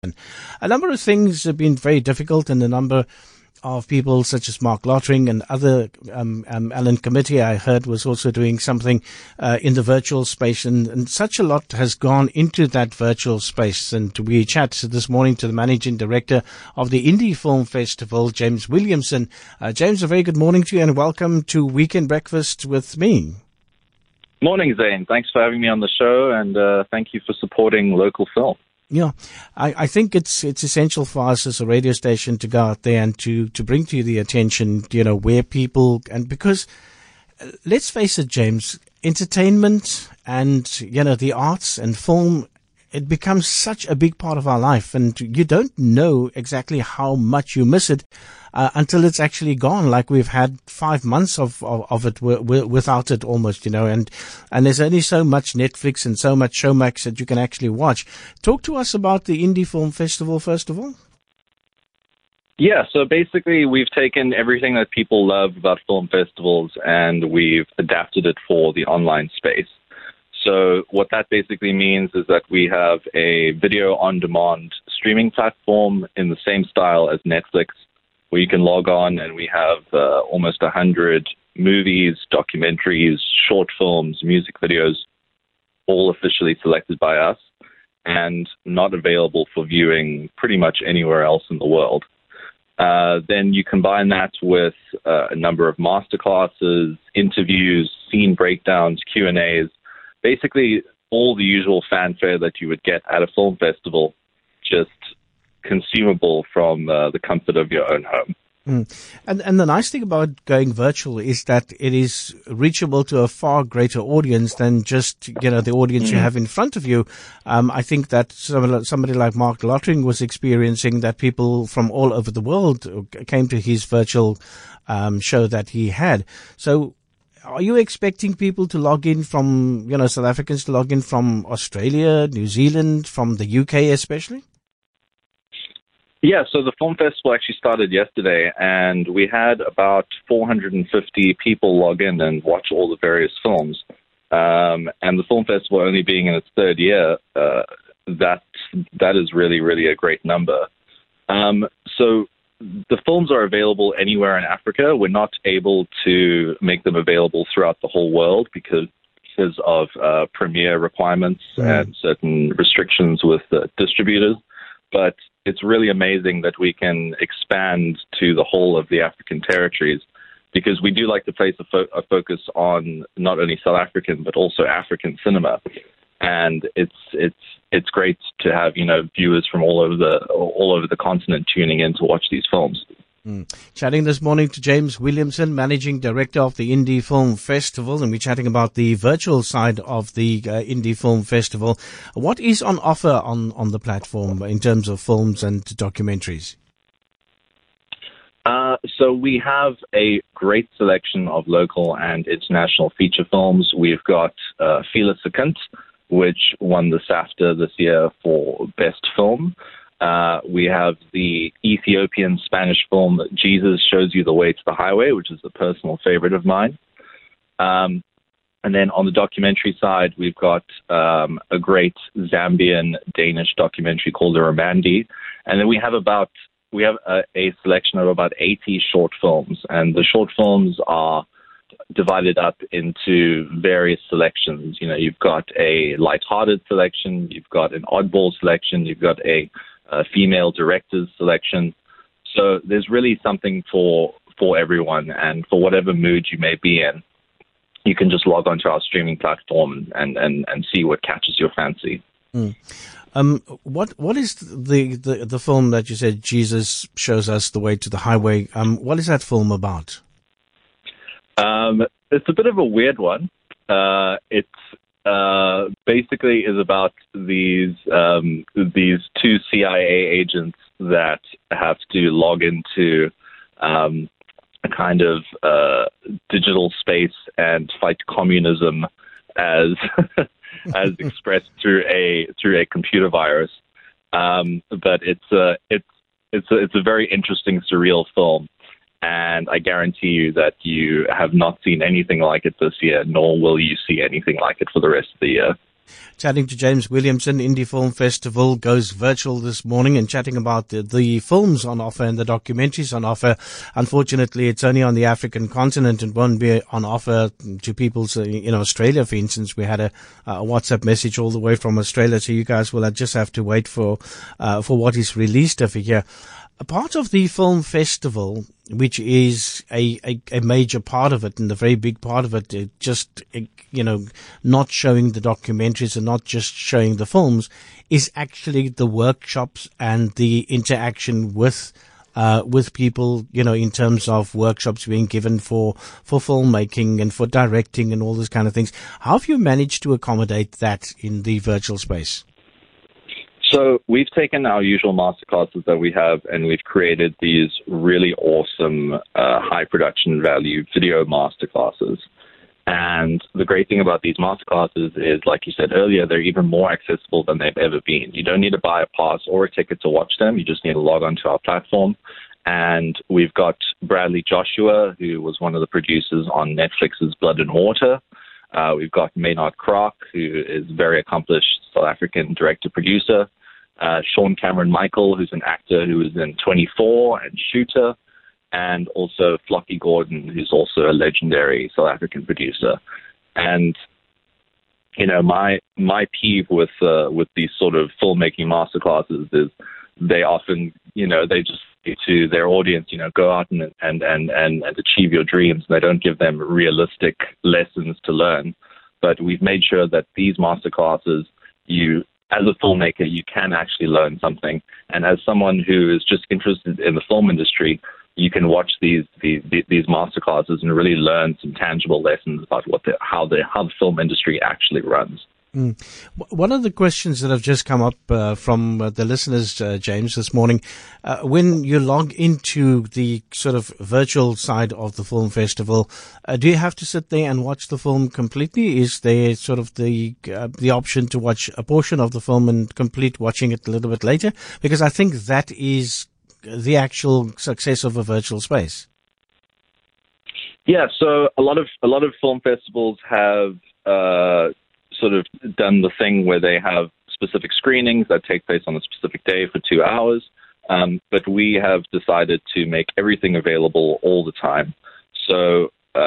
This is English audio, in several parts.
A number of things have been very difficult, and a number of people such as Mark Lottering and other Alan Committee, I heard, was also doing something in the virtual space, and such a lot has gone into that virtual space. And we chat this morning to the Managing Director of the Indie Film Festival, James Williamson. James, a very good morning to you and welcome to Weekend Breakfast with me. Morning, Zane. Thanks for having me on the show, and thank you for supporting local film. Yeah, I think it's essential for us as a radio station to go out there and to bring to the attention, where people, and because let's face it, James, entertainment and, the arts and film, it becomes such a big part of our life, and you don't know exactly how much you miss it until it's actually gone. Like we've had 5 months of it without it almost, and there's only so much Netflix and so much Showmax that you can actually watch. Talk to us about the Indie Film Festival, first of all. Yeah, so basically we've taken everything that people love about film festivals and we've adapted it for the online space. So what that basically means is that we have a video-on-demand streaming platform in the same style as Netflix, where you can log on and we have almost 100 movies, documentaries, short films, music videos, all officially selected by us and not available for viewing pretty much anywhere else in the world. Then you combine that with a number of masterclasses, interviews, scene breakdowns, Q&As, basically all the usual fanfare that you would get at a film festival, just consumable from the comfort of your own home. And the nice thing about going virtual is that it is reachable to a far greater audience than just, the audience you have in front of you. I think that somebody like Mark Lottering was experiencing that people from all over the world came to his virtual show that he had. So are you expecting people to log in from, South Africans to log in from Australia, New Zealand, from the UK especially? Yeah, so the film festival actually started yesterday, and we had about 450 people log in and watch all the various films. And the film festival only being in its third year, that is really, really a great number. So the films are available anywhere in Africa. We're not able to make them available throughout the whole world because of premiere requirements and certain restrictions with distributors. But it's really amazing that we can expand to the whole of the African territories, because we do like to place a focus on not only South African but also African cinema, and it's great to have viewers from all over the continent tuning in to watch these films. Chatting this morning to James Williamson, Managing Director of the Indie Film Festival, and we're chatting about the virtual side of the Indie Film Festival. What is on offer on the platform in terms of films and documentaries? So we have a great selection of local and international feature films. We've got Fila Sekund, which won the SAFTA this year for Best Film. We have the Ethiopian Spanish film Jesus Shows You the Way to the Highway, which is a personal favorite of mine. And then on the documentary side, we've got a great Zambian-Danish documentary called Ramandi. And then we have a selection of about 80 short films. And the short films are divided up into various selections. You've got a lighthearted selection, you've got an oddball selection, you've got a female directors selection. So there's really something for everyone, and for whatever mood you may be in, you can just log onto our streaming platform and see what catches your fancy. What is the film that you said Jesus Shows Us the Way to the Highway? What is that film about? It's a bit of a weird one. It's basically is about these two CIA agents that have to log into a kind of digital space and fight communism as as expressed through a computer virus. But it's a very interesting, surreal film. And I guarantee you that you have not seen anything like it this year, nor will you see anything like it for the rest of the year. Chatting to James Williamson. Indie Film Festival goes virtual this morning, and chatting about the films on offer and the documentaries on offer. Unfortunately, it's only on the African continent and won't be on offer to people in Australia, for instance. We had a WhatsApp message all the way from Australia, so you guys will just have to wait for what is released over here. A part of the film festival, which is a major part of it and a very big part of it, not showing the documentaries and not just showing the films, is actually the workshops and the interaction with people, in terms of workshops being given for filmmaking and for directing and all those kind of things. How have you managed to accommodate that in the virtual space? So we've taken our usual masterclasses that we have, and we've created these really awesome, high production value video masterclasses. And the great thing about these masterclasses is, like you said earlier, they're even more accessible than they've ever been. You don't need to buy a pass or a ticket to watch them. You just need to log onto our platform. And we've got Bradley Joshua, who was one of the producers on Netflix's Blood and Water. We've got Maynard Clark, who is a very accomplished South African director-producer. Sean Cameron Michael, who's an actor who was in 24 and Shooter, and also Flocky Gordon, who's also a legendary South African producer. And my peeve with these sort of filmmaking masterclasses is they often they just say to their audience go out and achieve your dreams. And they don't give them realistic lessons to learn. But we've made sure that these masterclasses, as a filmmaker, you can actually learn something. And as someone who is just interested in the film industry, you can watch these masterclasses and really learn some tangible lessons about how the film industry actually runs. One of the questions that have just come up from the listeners, James, this morning, when you log into the sort of virtual side of the film festival, do you have to sit there and watch the film completely? Is there sort of the option to watch a portion of the film and complete watching it a little bit later? Because I think that is the actual success of a virtual space. Yeah, so a lot of film festivals have sort of done the thing where they have specific screenings that take place on a specific day for 2 hours. But we have decided to make everything available all the time. So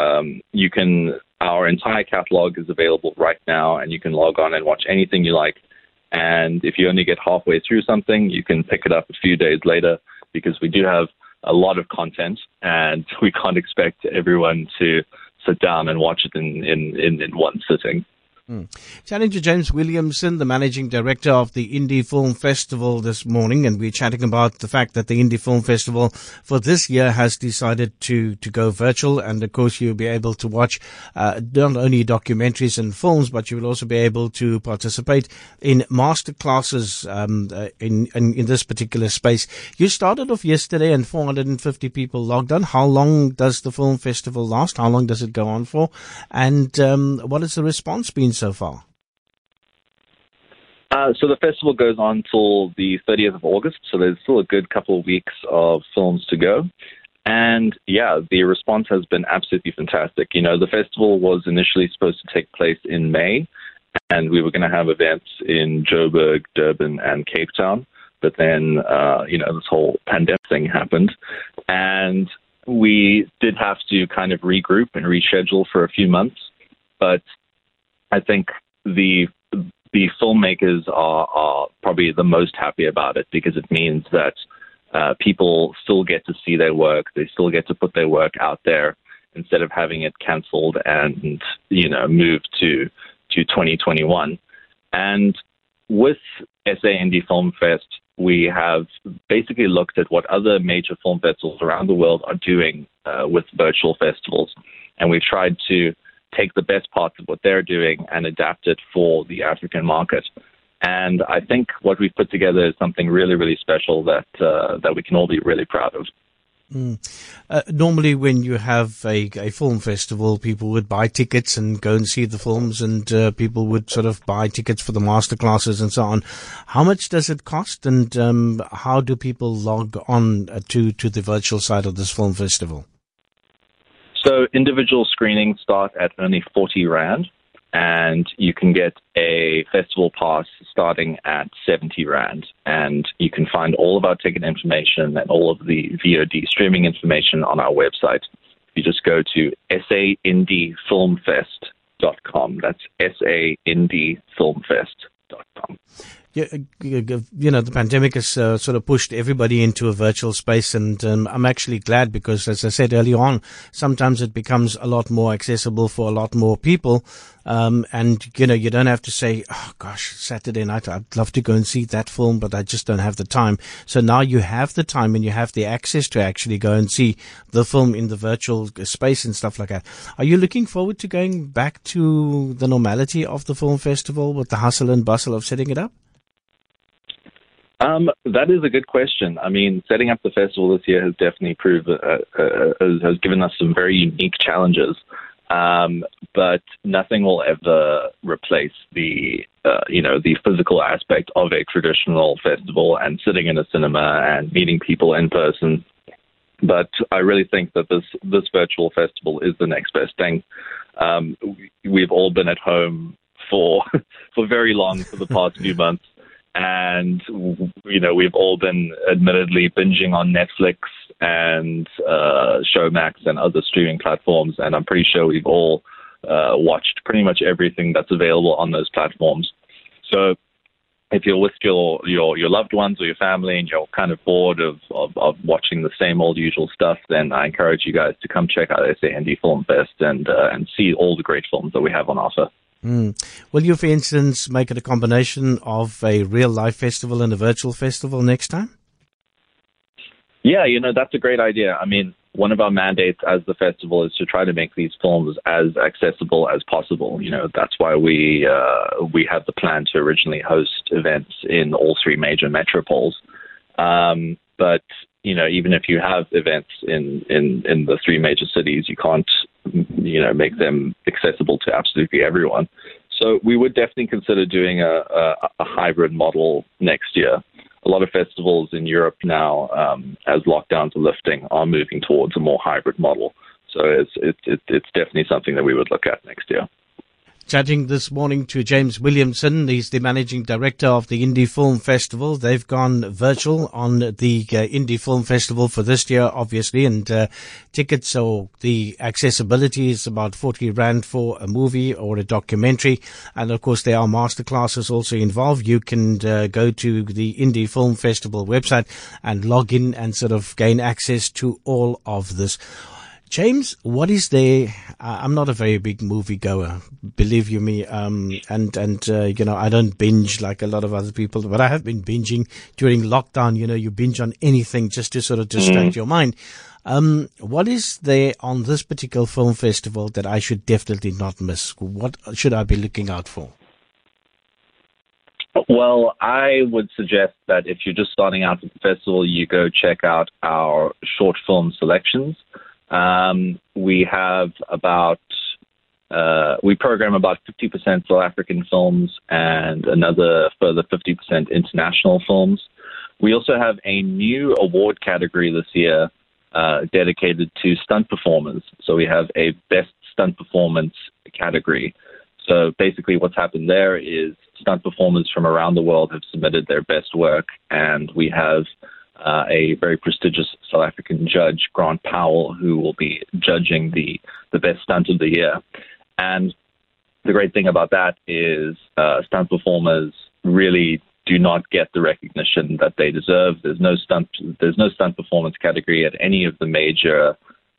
our entire catalog is available right now, and you can log on and watch anything you like. And if you only get halfway through something, you can pick it up a few days later, because we do have a lot of content, and we can't expect everyone to sit down and watch it in one sitting. Chatting to James Williamson, the Managing Director of the Indie Film Festival this morning, and we're chatting about the fact that the Indie Film Festival for this year has decided to go virtual, and of course you'll be able to watch not only documentaries and films, but you will also be able to participate in master classes in this particular space. You started off yesterday and 450 people logged on. How long does the film festival last? How long does it go on for? And what has the response been so far? So the festival goes on till the 30th of August, so there's still a good couple of weeks of films to go. And yeah, the response has been absolutely fantastic. The festival was initially supposed to take place in May, and we were going to have events in Joburg, Durban, and Cape Town. But then, this whole pandemic thing happened, and we did have to kind of regroup and reschedule for a few months. But I think the filmmakers are probably the most happy about it, because it means that people still get to see their work. They still get to put their work out there instead of having it canceled and, moved to 2021. And with SA Indie Film Fest, we have basically looked at what other major film festivals around the world are doing with virtual festivals. And we've tried to take the best parts of what they're doing and adapt it for the African market. And I think what we've put together is something really, really special that we can all be really proud of. Normally when you have a film festival, people would buy tickets and go and see the films, and people would sort of buy tickets for the master classes and so on. How much does it cost, and how do people log on to the virtual side of this film festival? So individual screenings start at only 40 Rand, and you can get a festival pass starting at 70 Rand. And you can find all of our ticket information and all of the VOD streaming information on our website. You just go to saindiefilmfest.com. That's saindiefilmfest.com. Yeah, the pandemic has sort of pushed everybody into a virtual space, and I'm actually glad because, as I said earlier on, sometimes it becomes a lot more accessible for a lot more people. And, you don't have to say, oh, gosh, Saturday night, I'd love to go and see that film, but I just don't have the time. So now you have the time and you have the access to actually go and see the film in the virtual space and stuff like that. Are you looking forward to going back to the normality of the film festival with the hustle and bustle of setting it up? That is a good question. I mean, setting up the festival this year has definitely has given us some very unique challenges. But nothing will ever replace the physical aspect of a traditional festival and sitting in a cinema and meeting people in person. But I really think that this virtual festival is the next best thing. We've all been at home for very long for the past few months. And, we've all been admittedly binging on Netflix and Showmax and other streaming platforms. And I'm pretty sure we've all watched pretty much everything that's available on those platforms. So if you're with your loved ones or your family and you're kind of bored of watching the same old usual stuff, then I encourage you guys to come check out SA Indie Film Fest and see all the great films that we have on offer. Will you, for instance, make it a combination of a real-life festival and a virtual festival next time? Yeah, that's a great idea. I mean, one of our mandates as the festival is to try to make these films as accessible as possible. That's why we had the plan to originally host events in all three major metropoles. But even if you have events in the three major cities, you can't make them accessible to absolutely everyone. So we would definitely consider doing a hybrid model next year. A lot of festivals in Europe now, as lockdowns are lifting, are moving towards a more hybrid model. So it's definitely something that we would look at next year. Chatting this morning to James Williamson. He's the managing director of the Indie Film Festival. They've gone virtual on the Indie Film Festival for this year, obviously, and tickets or the accessibility is about 40 Rand for a movie or a documentary. And of course, there are masterclasses also involved. You can go to the Indie Film Festival website and log in and sort of gain access to all of this. James, what is there? I'm not a very big movie goer, believe you me. I don't binge like a lot of other people, but I have been binging during lockdown. You binge on anything just to sort of distract your mind. What is there on this particular film festival that I should definitely not miss? What should I be looking out for? Well, I would suggest that if you're just starting out at the festival, you go check out our short film selections. We have we program about 50% South African films and another further 50% international films. We also have a new award category this year dedicated to stunt performers. So we have a best stunt performance category. So basically what's happened there is stunt performers from around the world have submitted their best work, and we have a very prestigious South African judge, Grant Powell, who will be judging the best stunt of the year. And the great thing about that is stunt performers really do not get the recognition that they deserve. There's no stunt performance category at any of the major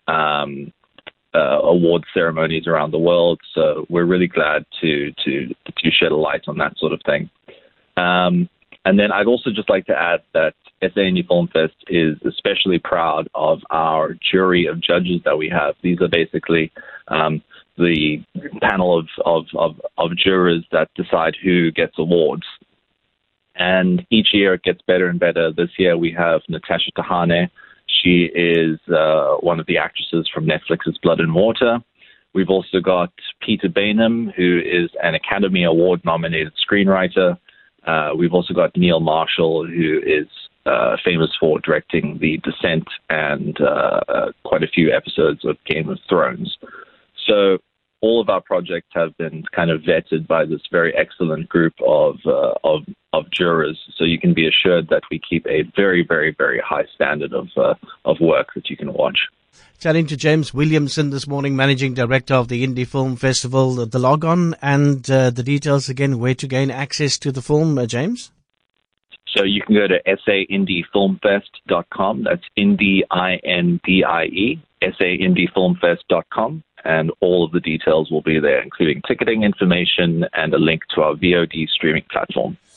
award ceremonies around the world. So we're really glad to shed a light on that sort of thing. And then I'd also just like to add that SA Indie Film Fest is especially proud of our jury of judges that we have. These are basically the panel of jurors that decide who gets awards. And each year it gets better and better. This year we have Natasha Tahane. She is one of the actresses from Netflix's Blood and Water. We've also got Peter Bainham, who is an Academy Award-nominated screenwriter. We've also got Neil Marshall, who is famous for directing The Descent and quite a few episodes of Game of Thrones. So all of our projects have been kind of vetted by this very excellent group of jurors. So you can be assured that we keep a very, very, very high standard of work that you can watch. Chatting to James Williamson this morning, Managing Director of the Indie Film Festival, the log-on and the details again, where to gain access to the film, James? So you can go to saindiefilmfest.com. That's Indie, I-N-D-I-E, saindiefilmfest.com. And all of the details will be there, including ticketing information and a link to our VOD streaming platform.